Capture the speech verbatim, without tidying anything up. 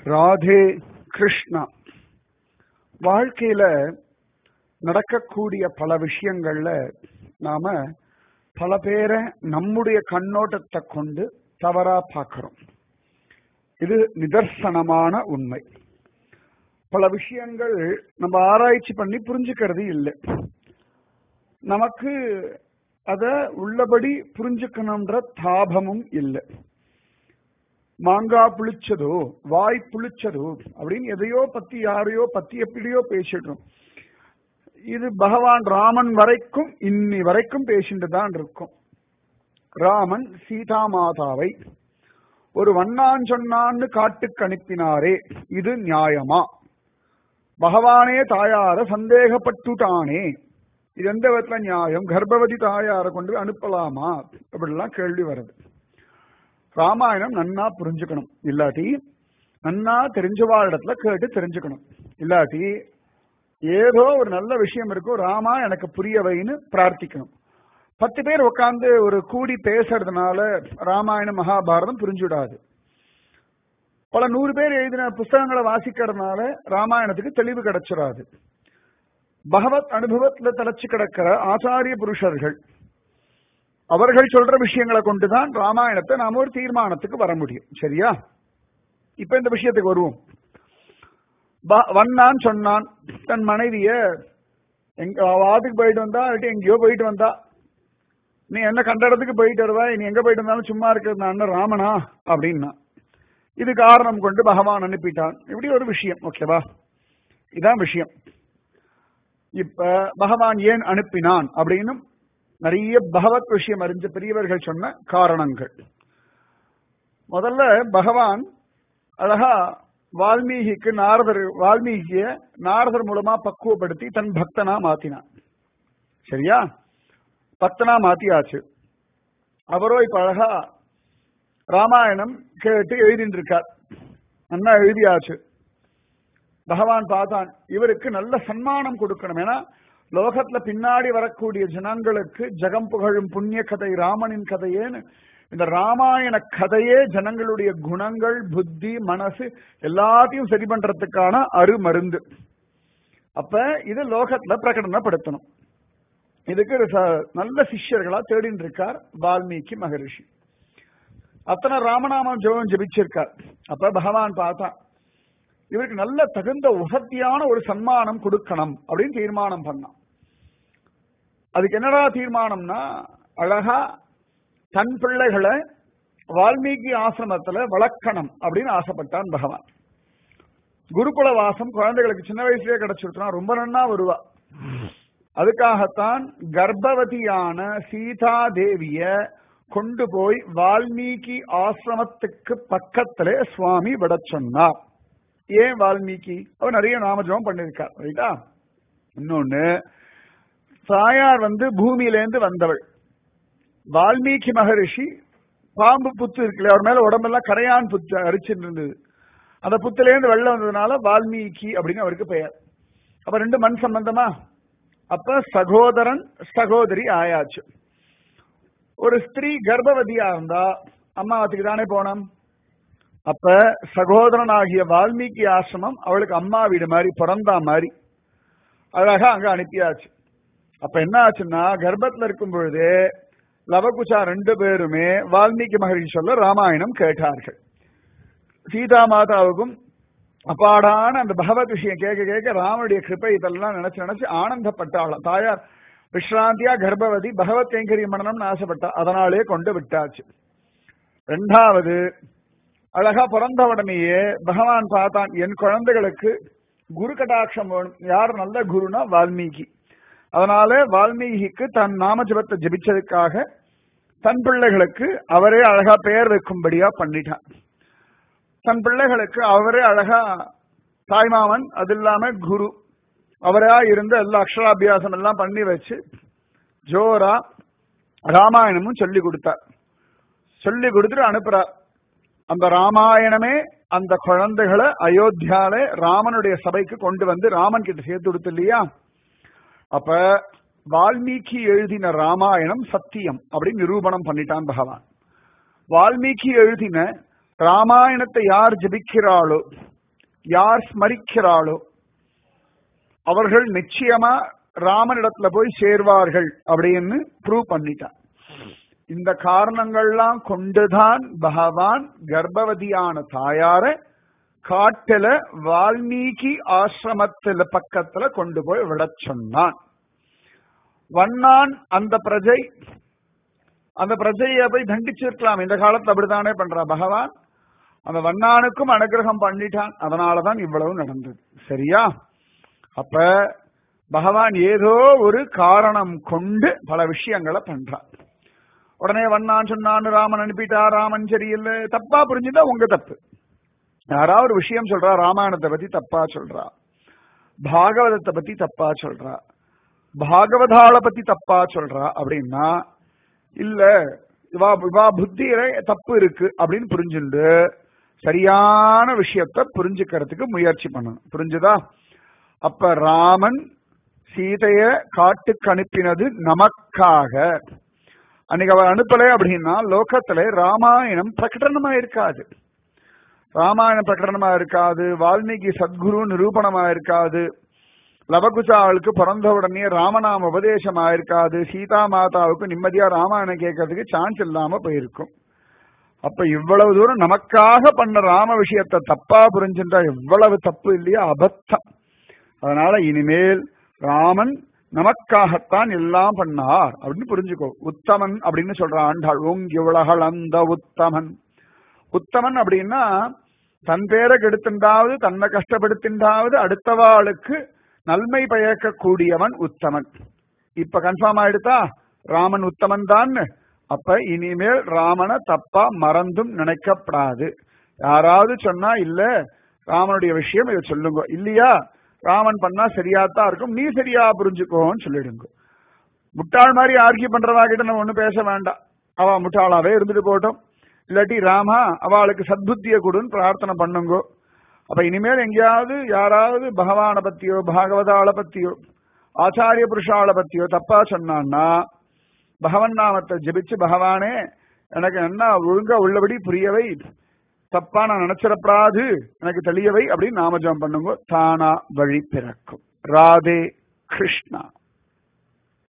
ராதே கிருஷ்ணா. வாழ்க்கையில நடக்கக்கூடிய பல விஷயங்கள்ல நாம பல பேரை நம்முடைய கண்ணோட்டத்தை கொண்டு தவறா பார்க்கிறோம். இது நிதர்சனமான உண்மை. பல விஷயங்கள் நம்ம ஆராய்ச்சி பண்ணி புரிஞ்சுக்கிறது இல்லை. நமக்கு அத உள்ளபடி புரிஞ்சுக்கணும்ன்ற தாபமும் இல்லை. மாங்கா புளிச்சதோ வாய் புளிச்சதோ அப்படின்னு எதையோ பத்தி யாரையோ பத்தி எப்படியோ பேசிடுறோம். இது பகவான் ராமன் வரைக்கும் இன்னி வரைக்கும் பேசிட்டு தான் இருக்கும். ராமன் சீதா மாதாவை ஒரு வண்ணான் சொன்னான்னு காட்டுக்கு அனுப்பினாரே, இது நியாயமா? பகவானே தாயார சந்தேகப்பட்டுட்டானே, இது எந்த விதத்துல நியாயம்? கர்ப்பவதி தாயார கொண்டு அனுப்பலாமா? அப்படிலாம் கேள்வி வருது. ராமாயணம் நன்னா புரிஞ்சுக்கணும். இல்லாட்டி நன்னா தெரிஞ்சவாழ் இடத்துல கேட்டு தெரிஞ்சுக்கணும். இல்லாட்டி ஏதோ ஒரு நல்ல விஷயம் இருக்கும், ராமா எனக்கு புரிய வைன்னு பிரார்த்திக்கணும். பத்து பேர் உட்கார்ந்து ஒரு கூடி பேசுறதுனால ராமாயணம் மகாபாரதம் புரிஞ்சுடாது. பல நூறு பேர் எழுதின புஸ்தகங்களை வாசிக்கிறதுனால ராமாயணத்துக்கு தெளிவு கிடைச்சிடாது. பகவத் அனுபவத்துல தலைச்சு கிடக்கிற ஆச்சாரிய புருஷர்கள் அவர்கள் சொல்ற விஷயங்களை கொண்டுதான் ராமாயணத்தை நாம ஒரு தீர்மானத்துக்கு வர முடியும். சரியா? இப்ப இந்த விஷயத்துக்கு வருவோம். வண்ணான் சொன்னான் தன் மனைவிய எங்க வாதுக்கு போயிட்டு வந்தா, எங்கேயோ போயிட்டு வந்தா, நீ என்ன கண்ட இடத்துக்கு போயிட்டு வருவா, நீ எங்க போயிட்டு வந்தாலும் சும்மா இருக்கிறது நான் ராமனா அப்படின்னா, இது காரணம் கொண்டு பகவான் அனுப்பிட்டான். இப்படி ஒரு விஷயம். ஓகேவா? இதான் விஷயம். இப்ப பகவான் ஏன் அனுப்பினான் அப்படின்னு நிறைய பகவத் விஷயம் அறிஞ்ச பெரியவர்கள் சொன்ன காரணங்கள். முதல்ல பகவான் அழகா வால்மீகிக்கு நாரதர் வால்மீகிய நாரதர் மூலமா பக்குவப்படுத்தி தன் பக்தனா மாத்தினான். சரியா? பக்தனா மாத்தியாச்சு. அவரோ இப்ப அழகா ராமாயணம் கேட்டு எழுதிட்டு இருக்கார். நல்லா எழுதியாச்சு. பகவான் பார்த்தான், இவருக்கு நல்ல சன்மானம் கொடுக்கணும். ஏன்னா லோகத்துல பின்னாடி வரக்கூடிய ஜனங்களுக்கு ஜெகம் புகழும் புண்ணிய கதை ராமனின் கதையேன்னு இந்த ராமாயண கதையே ஜனங்களுடைய குணங்கள், புத்தி, மனசு எல்லாத்தையும் சரி பண்றதுக்கான அருமருந்து. அப்ப இது லோகத்துல பிரகடனப்படுத்தணும். இதுக்கு நல்ல சிஷ்யர்களா தேடின்னு இருக்கார் வால்மீகி மகரிஷி. அத்தனை ராமநாமம் ஜெபம் ஜெபிச்சிருக்கார். அப்ப பகவான் பார்த்தா இவருக்கு நல்ல தகுந்த உசத்தியான ஒரு சன்மானம் கொடுக்கணும் அப்படின்னு தீர்மானம் பண்ணான். அதுக்கு என்னடா தீர்மானம்னா, அழகா தன் பிள்ளைகளை வால்மீகி ஆசிரமத்துல வளர்க்கணும் அப்படின்னு ஆசைப்பட்டான் பகவான். குருகுல வாசம் குழந்தைகளுக்கு சின்ன வயசுலயே கிடைச்சிருச்சுனா ரொம்ப நன்னா வருவா. அதுக்காகத்தான் கர்ப்பவதியான சீதா தேவிய கொண்டு போய் வால்மீகி ஆசிரமத்துக்கு பக்கத்திலே சுவாமி விட சொன்னார். ஏன் வால்மீகி? அவர் நிறைய நாமஜபம் பண்ணிருக்கார். ரைட்டா? இன்னொன்னு, தாயார் வந்து பூமியிலேருந்து வந்தவள். வால்மீகி மகரிஷி பாம்பு புத்து இருக்குல்ல, அவர் மேல உடம்பெல்லாம் கரையான் புத்து அரிச்சுட்டு இருந்தது. அந்த புத்திலேருந்து வெள்ளம் வந்ததுனால வால்மீகி அப்படின்னு அவருக்கு பெயர். அப்ப ரெண்டு மண் சம்பந்தமா? அப்ப சகோதரன் சகோதரி ஆயாச்சு. ஒரு ஸ்திரீ கர்ப்பவதியா இருந்தா அம்மாவத்துக்கு தானே போனோம். அப்ப சகோதரன் ஆகிய வால்மீகி ஆசிரமம் அவளுக்கு அம்மா வீடு மாதிரி, பிறந்தா மாதிரி அழகா அங்க அனுப்பியாச்சு. அப்ப என்ன ஆச்சுன்னா, கர்ப்பத்துல இருக்கும் பொழுது லவகுச்சா ரெண்டு பேருமே வால்மீகி மகரிஷி சொல்ல ராமாயணம் கேட்டார்கள். சீதா மாதாவுக்கும் அப்பாடான அந்த பகவத் விஷயம் கேட்க கேட்க ராமனுடைய கிருப்பை இதெல்லாம் நினைச்சு நினைச்சு ஆனந்தப்பட்டாளாம். தாயார் விஸ்ராந்தியா கர்ப்பவதி பகவத் கைங்கரியம் பண்ணணும்னு ஆசைப்பட்டா. அதனாலே கொண்டு விட்டாச்சு. ரெண்டாவது, அழகா பிறந்த உடனேயே பகவான் பார்த்தான், என் குழந்தைகளுக்கு குரு கடாட்சம் வேணும். யார் நல்ல குருனா? வால்மீகி. அதனால வால்மீகிக்கு தன் நாமஜபத்தை ஜபிச்சதுக்காக தன் பிள்ளைகளுக்கு அவரே அழகா பெயர் வைக்கும்படியா பண்ணிட்டான். தன் பிள்ளைகளுக்கு அவரே அழகா தாய்மாமன், அது இல்லாம குரு அவரா இருந்து எல்லா அக்ஷராபியாசம் எல்லாம் பண்ணி வச்சு ஜோரா ராமாயணமும் சொல்லி கொடுத்தார். சொல்லி கொடுத்துட்டு அனுப்புறார். அந்த ராமாயணமே அந்த குழந்தைகளை அயோத்தியால ராமனுடைய சபைக்கு கொண்டு வந்து ராமன் கிட்ட சேர்த்து கொடுத்து இல்லையா? அப்ப வால்மீகி எழுதின ராமாயணம் சத்தியம் அப்படின்னு நிரூபணம் பண்ணிட்டான் பகவான். வால்மீகி எழுதின ராமாயணத்தை யார் ஜபிக்கிறாளோ யார் ஸ்மரிக்கிறாளோ அவர்கள் நிச்சயமா ராமனிடத்துல போய் சேர்வார்கள் அப்படின்னு ப்ரூவ் பண்ணிட்டான். இந்த காரணங்கள்லாம் கொண்டுதான் பகவான் கர்ப்பவதியான தாயார காட்டுல வால்மீகி ஆசிரமத்துல பக்கத்துல கொண்டு போய் விட சொன்னான். வண்ணான் அந்த பிரஜை அந்த பிரஜையை போய் தண்டிச்சிருக்கலாம். இந்த காலத்துல அப்படித்தானே பண்றா பகவான். அந்த வண்ணானுக்கும் அனுகிரகம் பண்ணிட்டான். அதனாலதான் இவ்வளவு நடந்தது. சரியா? அப்ப பகவான் ஏதோ ஒரு காரணம் கொண்டு பல விஷயங்களை பண்றான். உடனே வண்ணான் சொன்னான்னு ராமன் அனுப்பிட்டா, ராமன் சரியில்லை, தப்பா புரிஞ்சுட்டா உங்க தப்பு. யாராவது ஒரு விஷயம் சொல்றா, ராமாயணத்தை பத்தி தப்பா சொல்றா, பாகவதத்தை பத்தி தப்பா சொல்றா, பாகவதாளை பத்தி தப்பா சொல்றா அப்படின்னா, இல்ல இவா இவா புத்தியில தப்பு இருக்கு அப்படின்னு புரிஞ்சுண்டு சரியான விஷயத்த புரிஞ்சுக்கிறதுக்கு முயற்சி பண்ணணும். புரிஞ்சுதா? அப்ப ராமன் சீதைய காட்டுக்கு அனுப்பினது நமக்காக. அன்னைக்கு அவர் அனுப்பலை அப்படின்னா லோகத்துல ராமாயணம் பிரகடனமா இருக்காது. ராமாயணம் பிரகடனமா இருக்காது. வால்மீகி சத்குரு நிரூபணமா இருக்காது. லவகுசாவுக்கு பிறந்த உடனே ராமநாம உபதேசம் ஆயிருக்காது. சீதா மாதாவுக்கு நிம்மதியா ராமாயணம் கேட்கறதுக்கு சான்ஸ் இல்லாம போயிருக்கும். அப்ப இவ்வளவு தூரம் நமக்காக பண்ண ராம விஷயத்தை தப்பா புரிஞ்சுட்டா எவ்வளவு தப்பு இல்லையா? அபத்தம். அதனால இனிமேல் ராமன் நமக்காகத்தான் எல்லாம் பண்ணார் அப்படின்னு புரிஞ்சுக்கோ. உத்தமன் அப்படின்னு சொல்ற ஆண்டாள். ஓங்கி உலகள் அந்த உத்தமன். உத்தமன் அப்படின்னா தன் பேரை கெடுத்துண்டாவது தன்னை கஷ்டப்படுத்தின்றாவது அடுத்தவாளுக்கு நன்மை பயக்க கூடியவன் உத்தமன். இப்ப கன்ஃபார்ம் ஆயிடுதா ராமன் உத்தமன் தான். அப்ப இனிமேல் ராமனை தப்பா மறந்தும் நினைக்கப்படாது. யாராவது சொன்னா இல்ல ராமனுடைய விஷயம் இதை சொல்லுங்க, இல்லையா ராமன் பண்ணா சரியாத்தான் இருக்கும், நீ சரியா புரிஞ்சுக்கோன்னு சொல்லிடுங்க. முட்டாள் மாதிரி ஆர்கியூ பண்றவா கிட்ட நம்ம ஒண்ணும் பேச வேண்டாம். அவ முட்டாளாவே இருந்துட்டு போட்டோம். இல்லாட்டி ராமா அவளுக்கு சத்புத்திய கொடுன்னு பிரார்த்தனை பண்ணுங்க. அப்ப இனிமேல் எங்கேயாவது யாராவது பகவான பத்தியோ பாகவதாள பத்தியோ ஆச்சாரிய புருஷாள பத்தியோ தப்பா சொன்னான்னா பகவன் நாமத்தை ஜபிச்சு, பகவானே எனக்கு என்ன ஒழுங்கா உள்ளபடி புரியவை, தப்பா நான் நினைச்சிடப்படாது, எனக்கு தெளியவை அப்படின்னு நாமஜபம் பண்ணுங்க. தானா வழி பிறக்கும். ராதே கிருஷ்ணா.